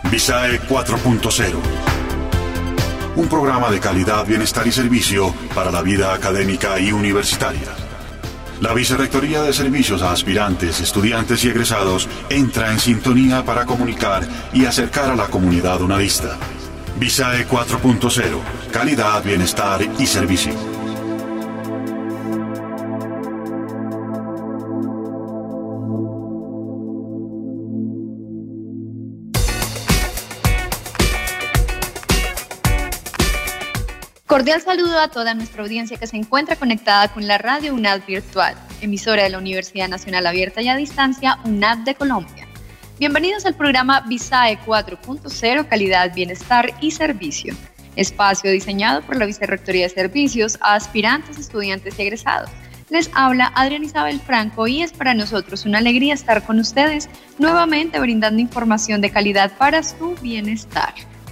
Visae 4.0. Un programa de calidad, bienestar y servicio para la vida académica y universitaria. La Vicerrectoría de Servicios a Aspirantes, Estudiantes y Egresados entra en sintonía para comunicar y acercar a la comunidad unadista. Visae 4.0. Calidad, bienestar y servicio. Cordial saludo a toda nuestra audiencia que se encuentra conectada con la radio UNAD Virtual, emisora de la Universidad Nacional Abierta y a Distancia UNAD de Colombia. Bienvenidos al programa Visae 4.0 Calidad, Bienestar y Servicio, espacio diseñado por la Vicerrectoría de Servicios a Aspirantes, Estudiantes y Egresados. Les habla Adriana Isabel Franco y es para nosotros una alegría estar con ustedes nuevamente brindando información de calidad para su bienestar.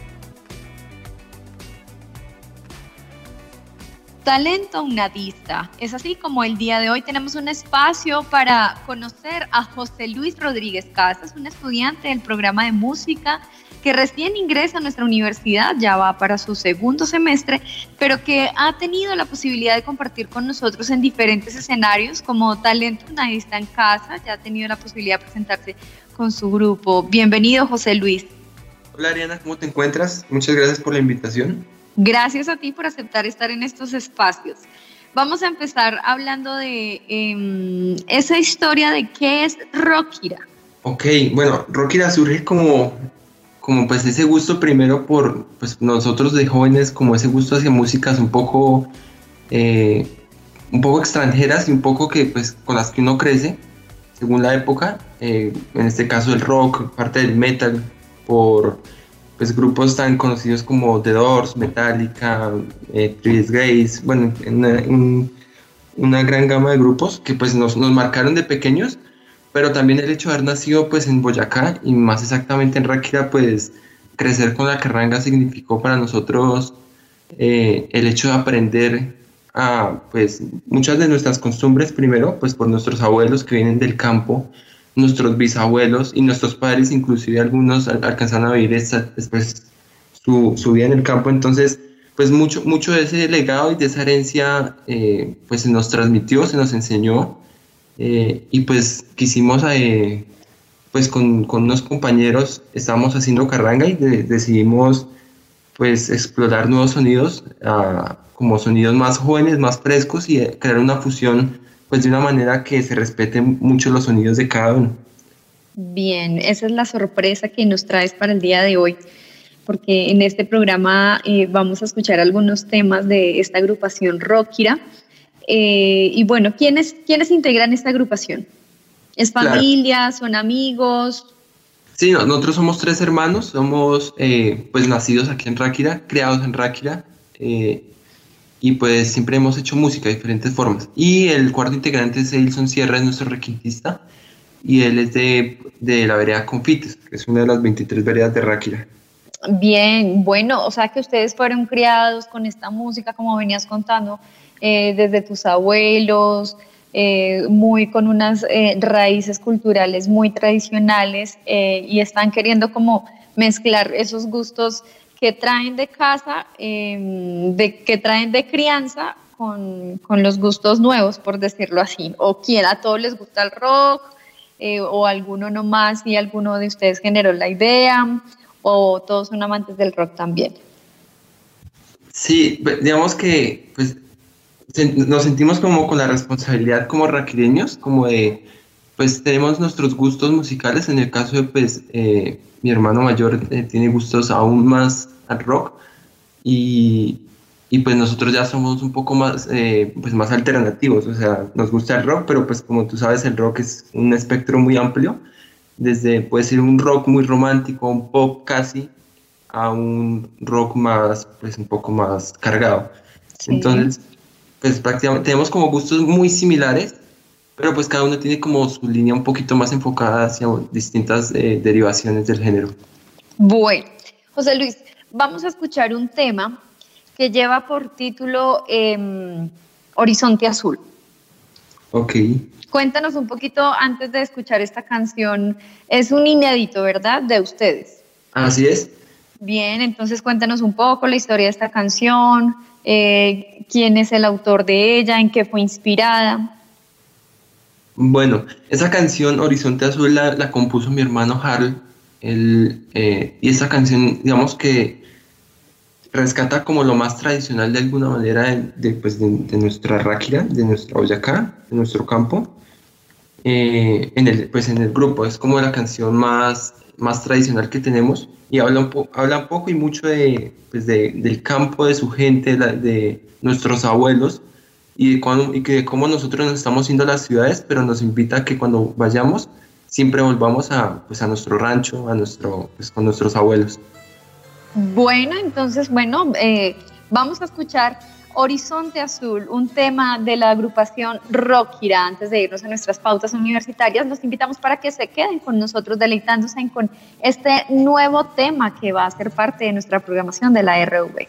Talento unadista. Es así como el día de hoy tenemos un espacio para conocer a José Luis Rodríguez Casas, un estudiante del programa de música que recién ingresa a nuestra universidad, ya va para su segundo semestre, pero que ha tenido la posibilidad de compartir con nosotros en diferentes escenarios como talento unadista en casa, ya ha tenido la posibilidad de presentarse con su grupo. Bienvenido, José Luis. Hola, Ariana, ¿cómo te encuentras? Muchas gracias por la invitación. Gracias a ti por aceptar estar en estos espacios. Vamos a empezar hablando de esa historia de qué es Rockira. Ok, bueno, Rockira surge como pues ese gusto primero por pues nosotros de jóvenes, como ese gusto hacia músicas un poco extranjeras y un poco que pues con las que uno crece según la época, en este caso el rock, parte del metal, por pues grupos tan conocidos como The Doors, Metallica, Three Days Grace, bueno, una gran gama de grupos que pues nos marcaron de pequeños, pero también el hecho de haber nacido pues en Boyacá y más exactamente en Ráquira, pues crecer con la carranga significó para nosotros el hecho de aprender a pues muchas de nuestras costumbres primero pues por nuestros abuelos que vienen del campo, nuestros bisabuelos y nuestros padres, inclusive algunos alcanzaron a vivir después su vida en el campo. Entonces, pues mucho de ese legado y de esa herencia pues se nos transmitió, se nos enseñó y pues quisimos, pues con unos compañeros estábamos haciendo carranga y decidimos pues explorar nuevos sonidos, como sonidos más jóvenes, más frescos y crear una fusión pues de una manera que se respeten mucho los sonidos de cada uno. Bien, esa es la sorpresa que nos traes para el día de hoy, porque en este programa vamos a escuchar algunos temas de esta agrupación Rockira. Y bueno, ¿quiénes integran esta agrupación? ¿Es familia? Claro. ¿Son amigos? Sí, nosotros somos 3 hermanos, somos pues nacidos aquí en Ráquira, criados en Ráquira, y pues siempre hemos hecho música de diferentes formas. Y el cuarto integrante es Edilson Sierra, es nuestro requintista, y él es de la vereda Confites, que es una de las 23 veredas de Ráquira. Bien, bueno, o sea que ustedes fueron criados con esta música, como venías contando, desde tus abuelos, muy con unas raíces culturales muy tradicionales, y están queriendo como mezclar esos gustos que traen de casa, que traen de crianza con los gustos nuevos, por decirlo así. O a todos les gusta el rock, o alguno nomás y alguno de ustedes generó la idea, o todos son amantes del rock también. Sí, digamos que pues, nos sentimos como con la responsabilidad como raquireños, como de, pues tenemos nuestros gustos musicales. En el caso de pues mi hermano mayor tiene gustos aún más al rock y pues nosotros ya somos un poco más pues más alternativos, o sea, nos gusta el rock, pero pues como tú sabes el rock es un espectro muy amplio, desde puede ser un rock muy romántico, un pop casi, a un rock más, pues un poco más cargado. Sí. Entonces, pues prácticamente tenemos como gustos muy similares, pero pues cada uno tiene como su línea un poquito más enfocada hacia distintas derivaciones del género. Bueno, José Luis, vamos a escuchar un tema que lleva por título Horizonte Azul. Ok. Cuéntanos un poquito antes de escuchar esta canción. Es un inédito, ¿verdad? De ustedes. Así es. Bien, entonces cuéntanos un poco la historia de esta canción, quién es el autor de ella, en qué fue inspirada. Bueno, esa canción Horizonte Azul la compuso mi hermano Harold, y esa canción, digamos que rescata como lo más tradicional de alguna manera de nuestra Ráquira, de nuestra Boyacá, de nuestro campo, en el grupo. Es como la canción más tradicional que tenemos, y habla un poco y mucho del campo, de su gente, de nuestros abuelos, y de cómo nosotros nos estamos yendo a las ciudades, pero nos invita a que cuando vayamos siempre volvamos a nuestro rancho, con nuestros abuelos. Bueno, entonces, vamos a escuchar Horizonte Azul, un tema de la agrupación Ráquira. Antes de irnos a nuestras pautas universitarias, los invitamos para que se queden con nosotros deleitándose con este nuevo tema que va a ser parte de nuestra programación de la RV.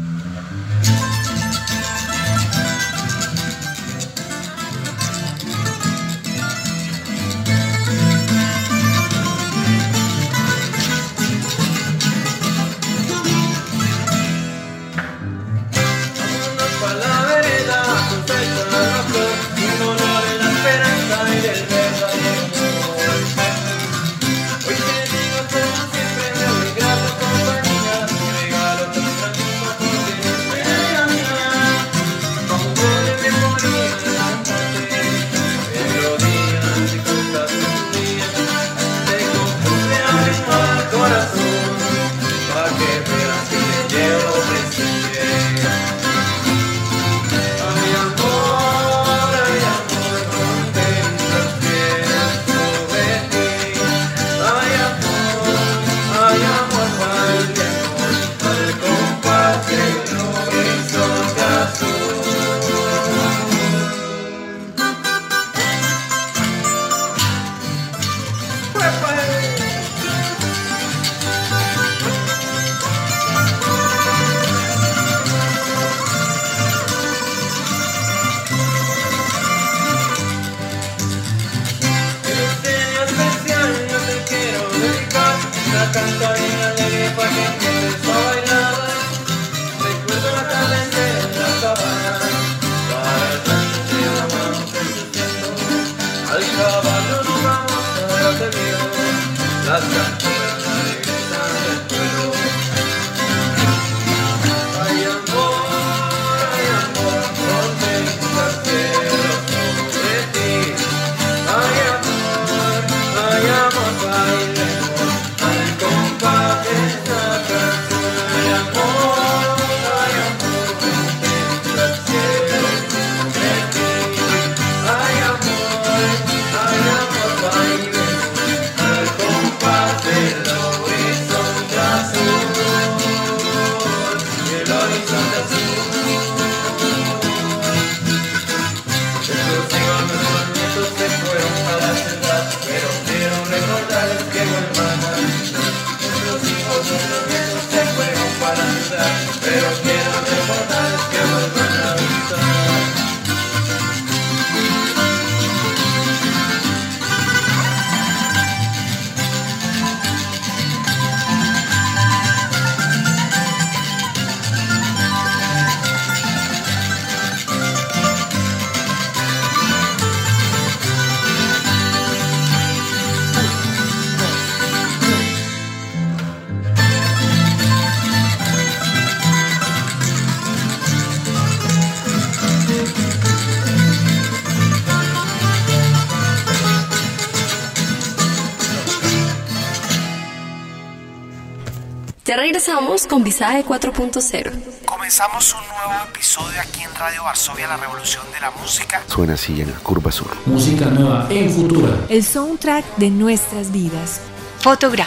Ya regresamos con Visaje 4.0. Comenzamos un nuevo episodio aquí en Radio Varsovia, la revolución de la música. Suena así en la Curva Sur. Música nueva en Futura. El soundtrack de nuestras vidas. Fotograma.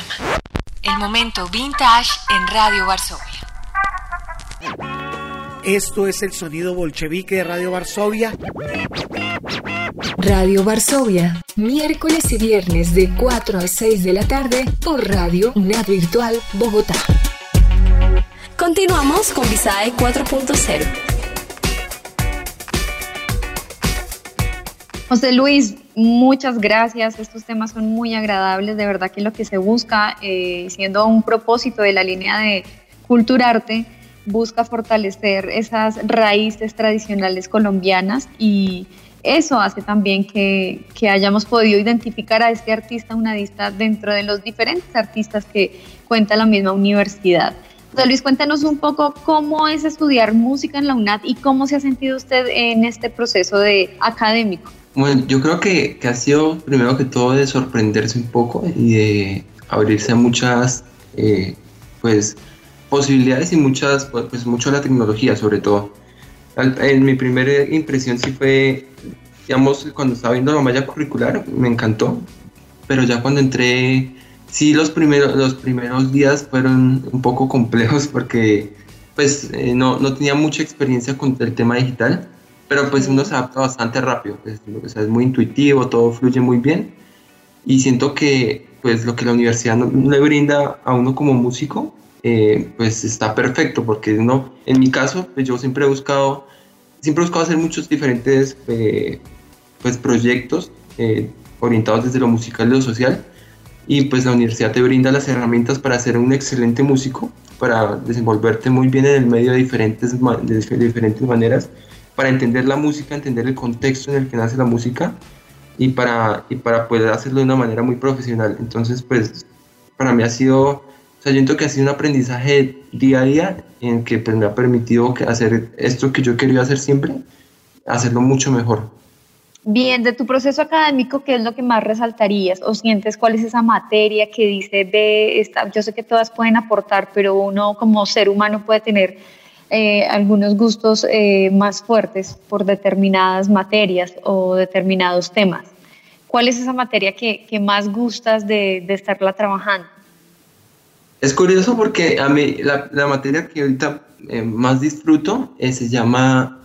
El momento vintage en Radio Varsovia. Esto es el sonido bolchevique de Radio Varsovia. Radio Varsovia, miércoles y viernes de 4 a 6 de la tarde por Radio UNAD Virtual Bogotá. Continuamos con Visaje 4.0. José Luis, muchas gracias. Estos temas son muy agradables. De verdad que lo que se busca, siendo un propósito de la línea de Culturarte, busca fortalecer esas raíces tradicionales colombianas, y eso hace también que hayamos podido identificar a este artista unadista dentro de los diferentes artistas que cuenta la misma universidad. José Luis, cuéntanos un poco cómo es estudiar música en la UNAD y cómo se ha sentido usted en este proceso académico. Bueno, yo creo que ha sido primero que todo de sorprenderse un poco y de abrirse a muchas pues posibilidades y mucho a la tecnología sobre todo. En mi primera impresión sí fue, digamos, cuando estaba viendo la malla curricular me encantó, pero ya cuando entré, sí, los primeros días fueron un poco complejos porque pues no tenía mucha experiencia con el tema digital, pero pues uno se adapta bastante rápido, pues, o sea, es muy intuitivo, todo fluye muy bien, y siento que pues lo que la universidad no le brinda a uno como músico, pues está perfecto, porque uno, en mi caso, pues yo siempre he buscado hacer muchos diferentes pues proyectos orientados desde lo musical y lo social, y pues la universidad te brinda las herramientas para ser un excelente músico, para desenvolverte muy bien en el medio de diferentes maneras, para entender la música, entender el contexto en el que nace la música, y para poder hacerlo de una manera muy profesional. Entonces, pues para mí ha sido, yo siento que ha sido un aprendizaje día a día en que pues, me ha permitido hacer esto que yo he querido hacer siempre, hacerlo mucho mejor. Bien, de tu proceso académico, ¿qué es lo que más resaltarías o sientes? ¿Cuál es esa materia que dice yo sé que todas pueden aportar, pero uno como ser humano puede tener algunos gustos más fuertes por determinadas materias o determinados temas? ¿Cuál es esa materia que más gustas de estarla trabajando? Es curioso porque a mí la materia que ahorita más disfruto se llama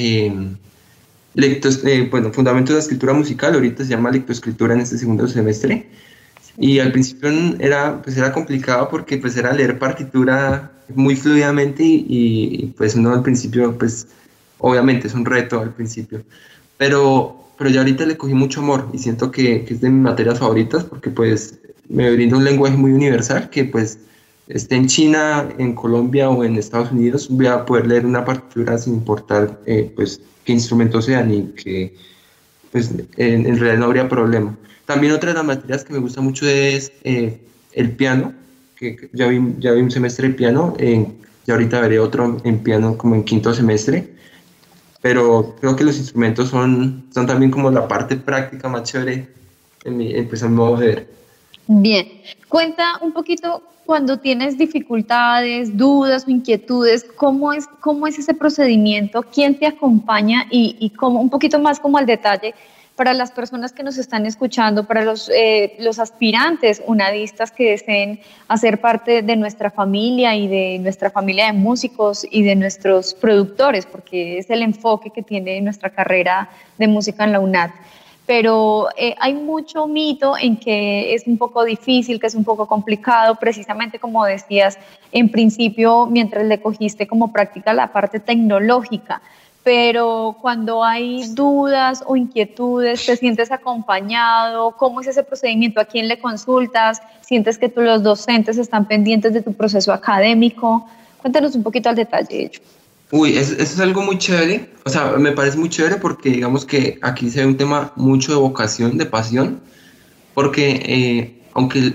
Fundamentos de la Escritura Musical. Ahorita se llama Lectoescritura en este segundo semestre, y al principio era complicado porque pues era leer partitura muy fluidamente y pues uno al principio pues obviamente es un reto al principio, pero ya ahorita le cogí mucho amor y siento que es de mis materias favoritas porque pues me brinda un lenguaje muy universal que pues esté en China, en Colombia o en Estados Unidos, voy a poder leer una partitura sin importar pues qué instrumento sean, y que pues en realidad no habría problema. También otra de las materias que me gusta mucho es el piano, que ya vi un semestre de piano, y ahorita veré otro en piano como en quinto semestre, pero creo que los instrumentos son también como la parte práctica más chévere en mi modo de ver. Bien, cuenta un poquito cuando tienes dificultades, dudas o inquietudes, ¿cómo es ese procedimiento? ¿Quién te acompaña? Y cómo, un poquito más como al detalle, para las personas que nos están escuchando, para los aspirantes unadistas que deseen hacer parte de nuestra familia y de nuestra familia de músicos y de nuestros productores, porque es el enfoque que tiene nuestra carrera de música en la UNAD. Pero hay mucho mito en que es un poco difícil, que es un poco complicado, precisamente como decías en principio, mientras le cogiste como práctica la parte tecnológica. Pero cuando hay dudas o inquietudes, ¿te sientes acompañado? ¿Cómo es ese procedimiento? ¿A quién le consultas? ¿Sientes que los docentes están pendientes de tu proceso académico? Cuéntanos un poquito al detalle de ello. Uy, eso es algo muy chévere, o sea, me parece muy chévere porque digamos que aquí se ve un tema mucho de vocación, de pasión, porque aunque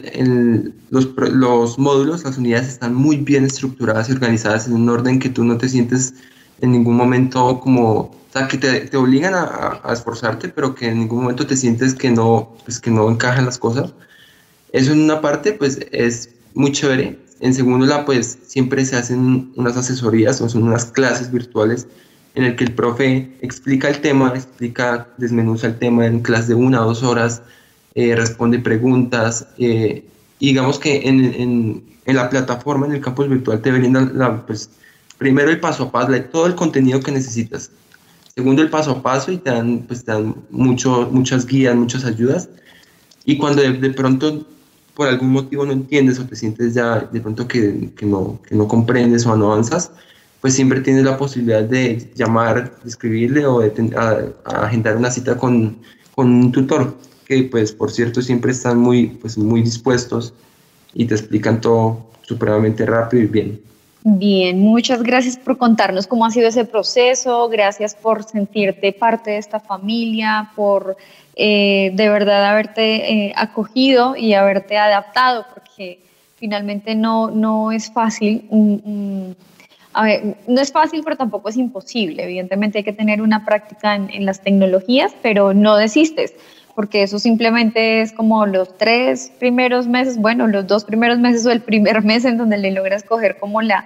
los módulos, las unidades están muy bien estructuradas y organizadas en un orden que tú no te sientes en ningún momento como, o sea, que te obligan a esforzarte, pero que en ningún momento te sientes que no encajan las cosas. Eso en una parte, pues, es muy chévere. En segundo lugar, pues, siempre se hacen unas asesorías o son unas clases virtuales en el que el profe explica el tema, desmenuza el tema en clase de 1 a 2 horas, responde preguntas, y digamos que en la plataforma, en el campus virtual, te brindan pues, primero el paso a paso, todo el contenido que necesitas. Segundo, el paso a paso, y te dan muchas guías, muchas ayudas. Y cuando de pronto por algún motivo no entiendes o te sientes ya de pronto que no comprendes o no avanzas, pues siempre tienes la posibilidad de llamar, de escribirle o de agendar una cita con con un tutor, que pues por cierto siempre están muy dispuestos y te explican todo supremamente rápido y bien. Bien, muchas gracias por contarnos cómo ha sido ese proceso, gracias por sentirte parte de esta familia, por de verdad haberte acogido y haberte adaptado, porque finalmente no es fácil. A ver, no es fácil, pero tampoco es imposible. Evidentemente hay que tener una práctica en las tecnologías, pero no desistes, porque eso simplemente es como los 3 primeros meses, bueno, los 2 primeros meses o el primer mes en donde le logras coger como el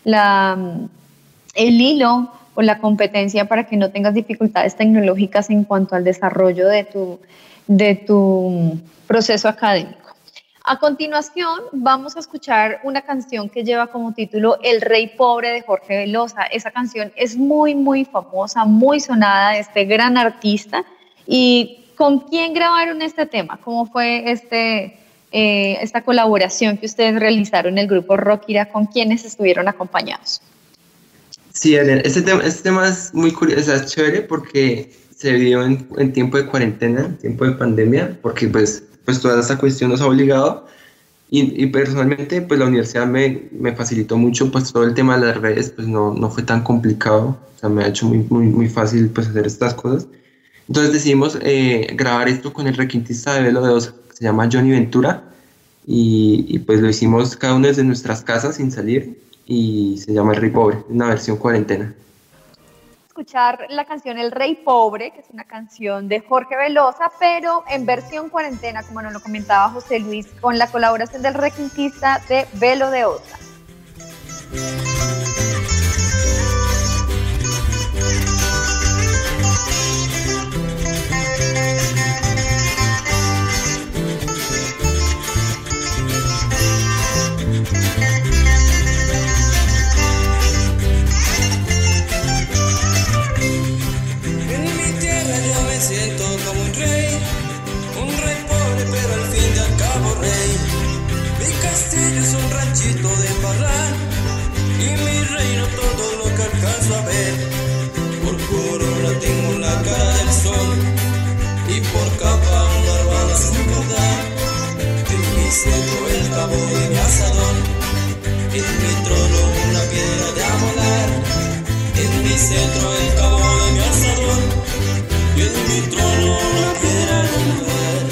hilo o la competencia para que no tengas dificultades tecnológicas en cuanto al desarrollo de tu proceso académico. A continuación vamos a escuchar una canción que lleva como título El Rey Pobre de Jorge Velosa. Esa canción es muy famosa, muy sonada de este gran artista. ¿Y con quién grabaron este tema? ¿Cómo fue esta colaboración que ustedes realizaron en el grupo Rockira? ¿Con quiénes estuvieron acompañados? Sí, este tema es muy curioso, es chévere porque se dio en tiempo de cuarentena, en tiempo de pandemia, porque pues toda esta cuestión nos ha obligado y personalmente pues la universidad me facilitó mucho, pues todo el tema de las redes pues no fue tan complicado, o sea, me ha hecho muy fácil pues hacer estas cosas. Entonces decidimos grabar esto con el requintista de Velo de Osa, que se llama Johnny Ventura, y pues lo hicimos cada uno desde nuestras casas sin salir, y se llama El Rey Pobre, una versión cuarentena. Escuchar la canción El Rey Pobre, que es una canción de Jorge Velosa, pero en versión cuarentena, como nos lo comentaba José Luis, con la colaboración del requintista de Velo de Osa. Es un ranchito de parral y mi reino todo lo que alcanzo a ver. Por corona tengo la cara del sol y por capa una hermana sin verdad. En mi centro el cabo de mi asadón, en mi trono una piedra de amolar. En mi centro el cabo de mi asadón y en mi trono una piedra de amolar.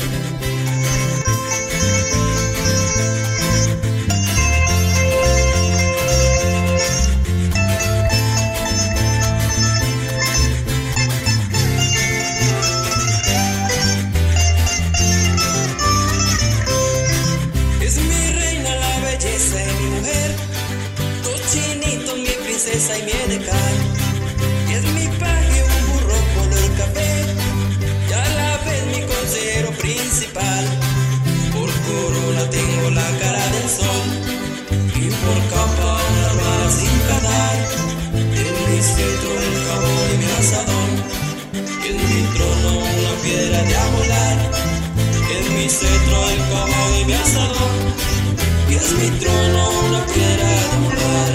Y mi edecán, es mi paje un burro color café, y a la vez mi consejero principal. Por corona tengo la cara del sol, y por capa una hermana sin cadar. En mi centro el cabo de mi asadón, y en mi trono una piedra de amolar. En mi centro el cabo de mi asadón, y es mi trono una piedra de amolar.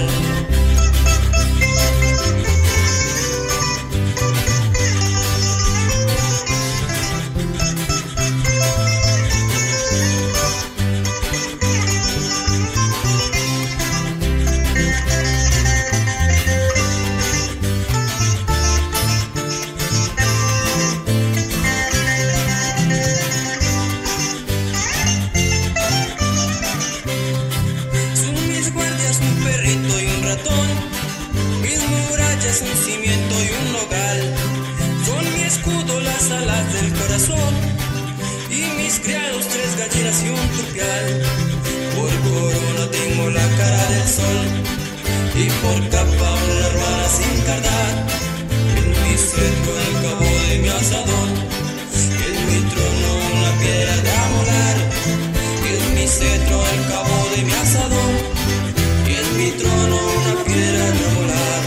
Un cimiento y un nogal, son mi escudo las alas del corazón, y mis criados 3 gallinas y un turpial. Por corona tengo la cara del sol, y por capa una hermana sin cardar. En mi centro el cabo de mi asadón, y en mi trono una piedra de amolar. Y en mi centro el cabo de mi asadón, y en mi trono una piedra de amolar.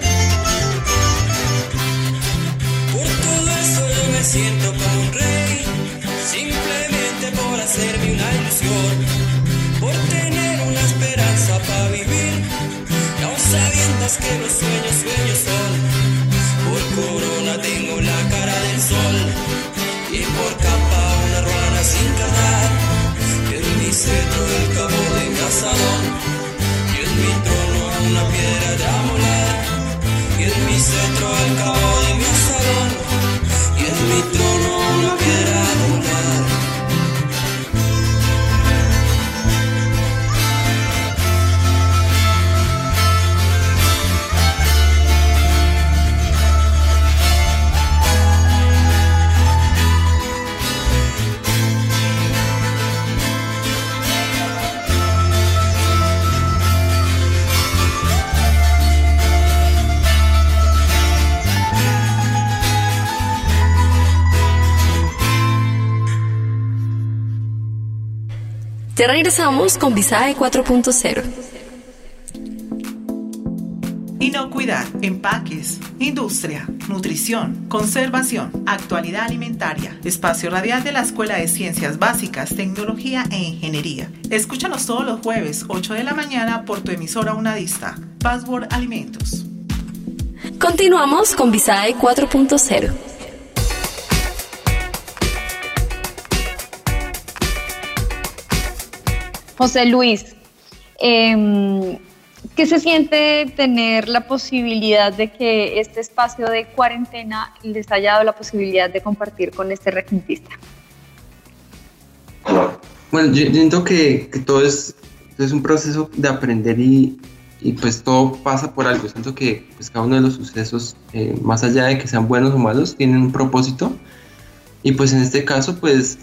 Siento como un rey, más que los sueños, sueños son. Por corona tengo la cara del sol y por capa una ruana sin cantar. Y en mi cetro el cabo de mi asadón y en mi trono una piedra de amolar. Y en mi cetro el cabo de mi asadón y en mi trono una piedra de amolar. Ya regresamos con Visae 4.0. Inocuidad, empaques, industria, nutrición, conservación, actualidad alimentaria. Espacio radial de la Escuela de Ciencias Básicas, Tecnología e Ingeniería. Escúchanos todos los jueves, 8 de la mañana, por tu emisora unadista. Password Alimentos. Continuamos con Visae 4.0. José Luis, ¿qué se siente tener la posibilidad de que este espacio de cuarentena les haya dado la posibilidad de compartir con este requintista? Bueno, yo siento que todo es un proceso de aprender y pues todo pasa por algo. Siento que pues cada uno de los sucesos, más allá de que sean buenos o malos, tienen un propósito. Y pues en este caso, pues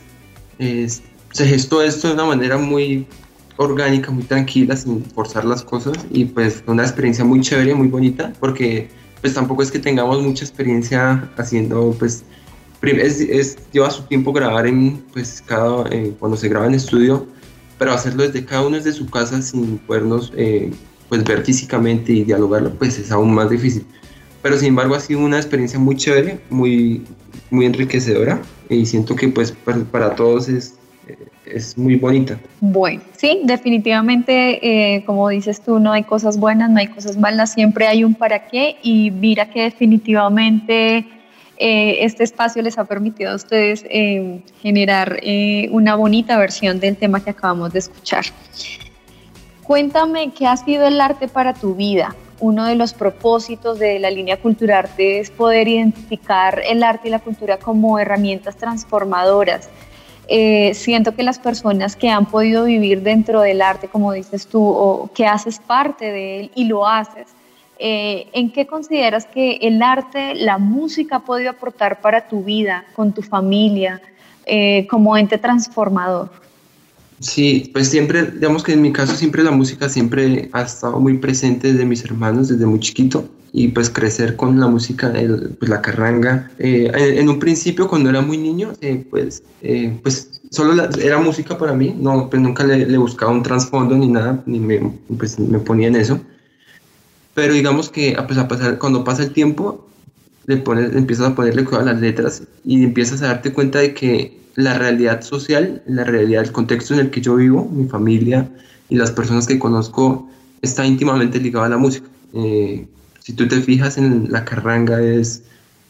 se gestó esto de una manera muy orgánica, muy tranquila, sin forzar las cosas, y pues fue una experiencia muy chévere, muy bonita, porque pues tampoco es que tengamos mucha experiencia haciendo, pues lleva su tiempo grabar cuando se graba en estudio, pero hacerlo desde cada uno desde su casa sin podernos pues ver físicamente y dialogarlo, pues es aún más difícil. Pero sin embargo ha sido una experiencia muy chévere, muy, muy enriquecedora, y siento que pues para todos es muy bonita. Bueno, sí, definitivamente, como dices tú, no hay cosas buenas, no hay cosas malas, siempre hay un para qué, y mira que definitivamente este espacio les ha permitido a ustedes generar una bonita versión del tema que acabamos de escuchar. Cuéntame, ¿qué ha sido el arte para tu vida? Uno de los propósitos de la línea Culturarte es poder identificar el arte y la cultura como herramientas transformadoras. Siento que las personas que han podido vivir dentro del arte, como dices tú, o que haces parte de él y lo haces, ¿en qué consideras que el arte, la música ha podido aportar para tu vida, con tu familia, como ente transformador? Sí, pues siempre, digamos que en mi caso siempre la música siempre ha estado muy presente desde mis hermanos, desde muy chiquito, y pues crecer con la música, pues la carranga. En un principio, cuando era muy niño, pues solo era música para mí, no, pues nunca le buscaba un trasfondo ni nada, ni me ponía en eso. Pero digamos que cuando pasa el tiempo, empiezas a ponerle cuidado a las letras y empiezas a darte cuenta de que la realidad social, la realidad, el contexto en el que yo vivo, mi familia y las personas que conozco, está íntimamente ligado a la música. Si tú te fijas en la carranga, es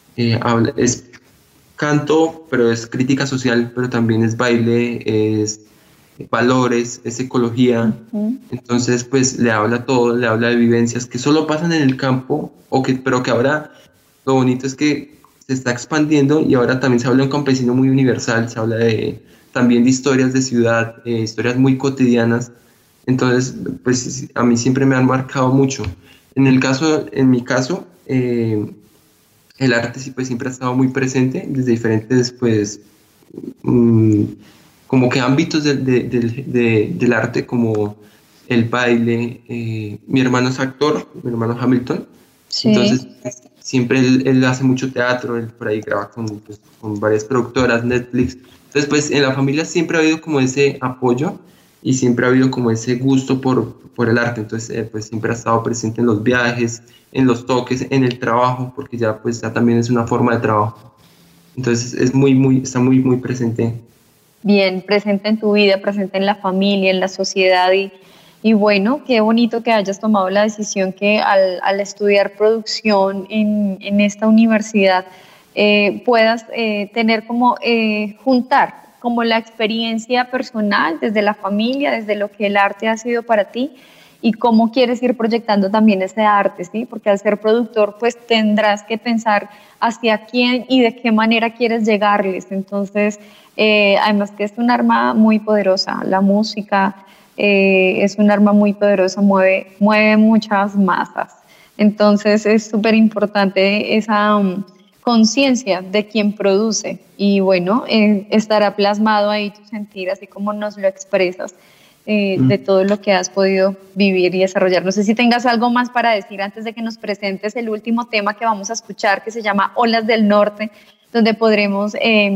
canto, pero es crítica social, pero también es baile, es valores, es ecología. Entonces pues le habla todo, le habla de vivencias que solo pasan en el campo, pero que ahora lo bonito es que se está expandiendo y ahora también se habla de un campesino muy universal, se habla también de historias de ciudad, historias muy cotidianas. Entonces pues a mí siempre me han marcado mucho. En mi caso, el arte sí, pues, siempre ha estado muy presente desde diferentes, pues, como que ámbitos del arte, como el baile. Mi hermano es actor, mi hermano Hamilton, sí. Entonces siempre él hace mucho teatro, él por ahí graba con varias productoras, Netflix. Entonces pues en la familia siempre ha habido como ese apoyo y siempre ha habido como ese gusto por el arte. Entonces pues siempre ha estado presente en los viajes, en los toques, en el trabajo, porque ya también es una forma de trabajo. Entonces está muy presente. Bien, presente en tu vida, presente en la familia, en la sociedad, Y bueno, qué bonito que hayas tomado la decisión que al estudiar producción en esta universidad puedas tener como juntar como la experiencia personal desde la familia, desde lo que el arte ha sido para ti y cómo quieres ir proyectando también ese arte, ¿sí? Porque al ser productor pues tendrás que pensar hacia quién y de qué manera quieres llegarles. Entonces, además que es un arma muy poderosa, la música es un arma muy poderosa, mueve muchas masas. Entonces es súper importante esa conciencia de quien produce y bueno, estará plasmado ahí tu sentir, así como nos lo expresas. De todo lo que has podido vivir y desarrollar. No sé si tengas algo más para decir antes de que nos presentes el último tema que vamos a escuchar, que se llama Olas del Norte, donde podremos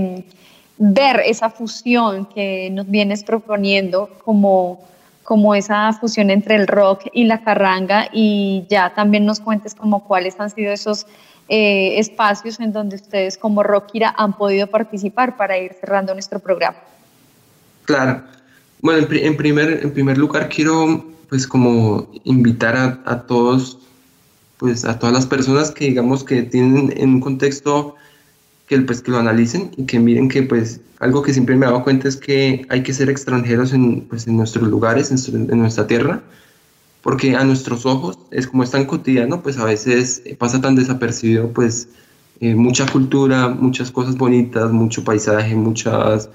ver esa fusión que nos vienes proponiendo como esa fusión entre el rock y la carranga, y ya también nos cuentes como cuáles han sido esos espacios en donde ustedes como Rockira han podido participar para ir cerrando nuestro programa. Claro. Bueno, en primer lugar quiero pues como invitar a todos, pues a todas las personas que digamos que tienen en un contexto que lo analicen y que miren que pues algo que siempre me he dado cuenta es que hay que ser extranjeros en nuestros lugares, en nuestra tierra, porque a nuestros ojos es como es tan cotidiano, pues a veces pasa tan desapercibido pues mucha cultura, muchas cosas bonitas, mucho paisaje, pues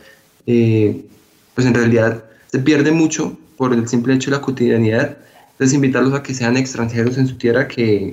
en realidad se pierde mucho por el simple hecho de la cotidianidad. Entonces invitarlos a que sean extranjeros en su tierra, que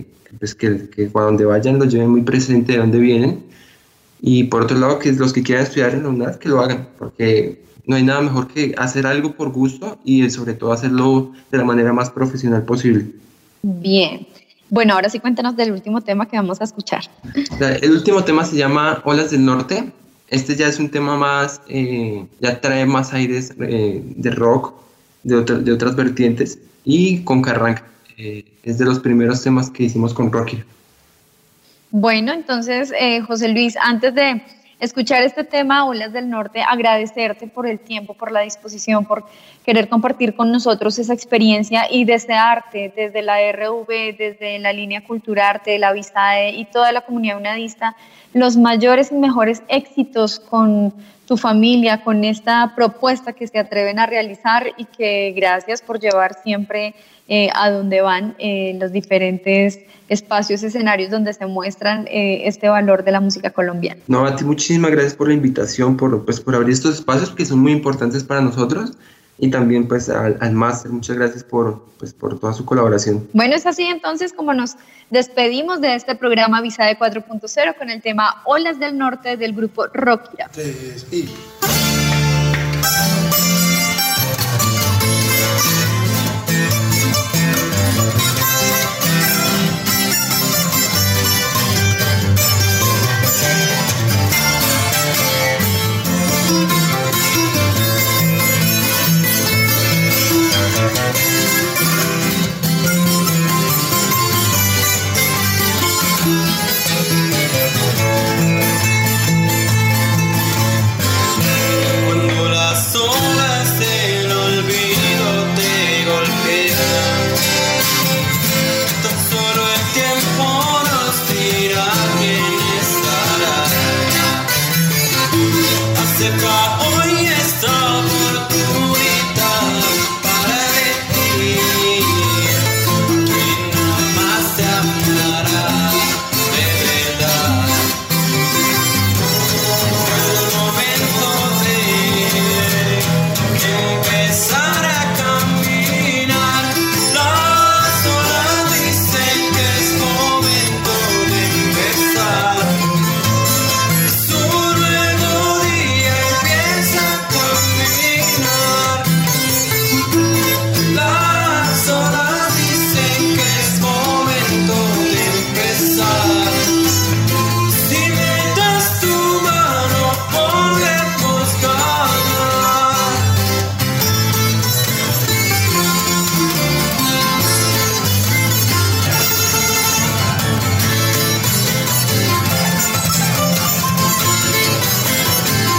a donde vayan lo lleven muy presente de dónde vienen, y por otro lado que los que quieran estudiar en la UNAD que lo hagan, porque no hay nada mejor que hacer algo por gusto y sobre todo hacerlo de la manera más profesional posible. Bien, bueno, ahora sí cuéntanos del último tema que vamos a escuchar. El último tema se llama Olas del Norte. Este ya es un tema más, ya trae más aires de rock, de otras vertientes, y con carranga. Es de los primeros temas que hicimos con Rockira. Bueno, entonces, José Luis, antes de escuchar este tema, Olas del Norte, agradecerte por el tiempo, por la disposición, por querer compartir con nosotros esa experiencia y desearte desde la RV, desde la línea Culturarte, la VISAE y toda la comunidad unadista, los mayores y mejores éxitos con tu familia, con esta propuesta que se atreven a realizar, y que gracias por llevar siempre a donde van los diferentes espacios, escenarios donde se muestran este valor de la música colombiana. No, a ti muchísimas gracias por la invitación, por abrir estos espacios que son muy importantes para nosotros, y también pues al máster, muchas gracias por toda su colaboración. Bueno, es así entonces como nos despedimos de este programa VISAE 4.0 con el tema Olas del Norte del grupo Rockira.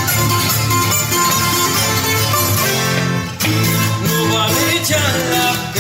No vale ya la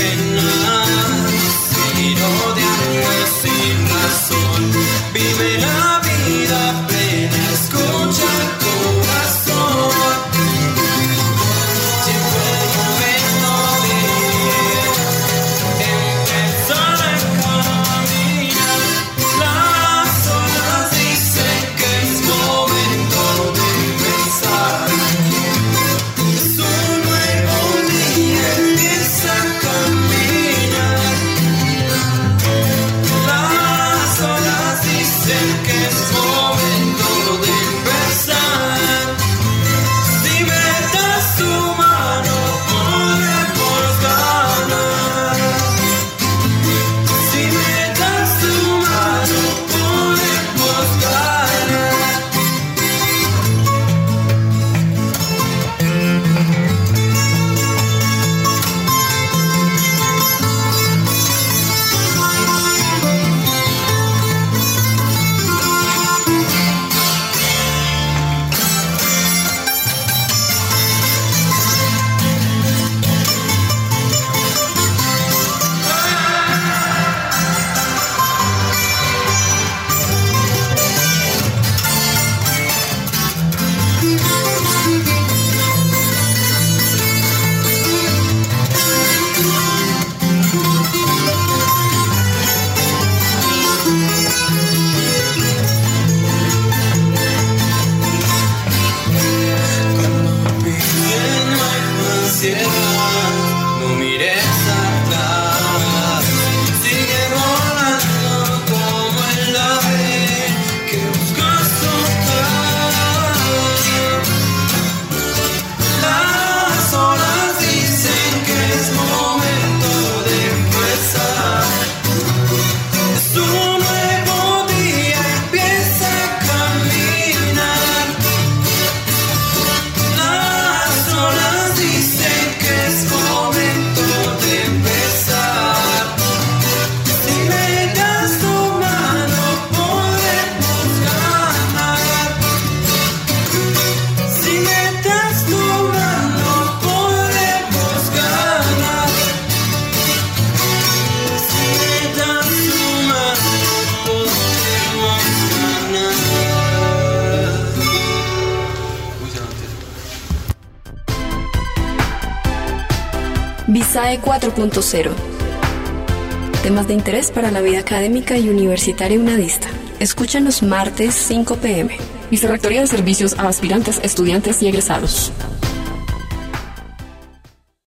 Visae 4.0. Temas de interés para la vida académica y universitaria unadista. Escúchanos martes 5 p.m. Vicerrectoría de Servicios a Aspirantes, Estudiantes y Egresados.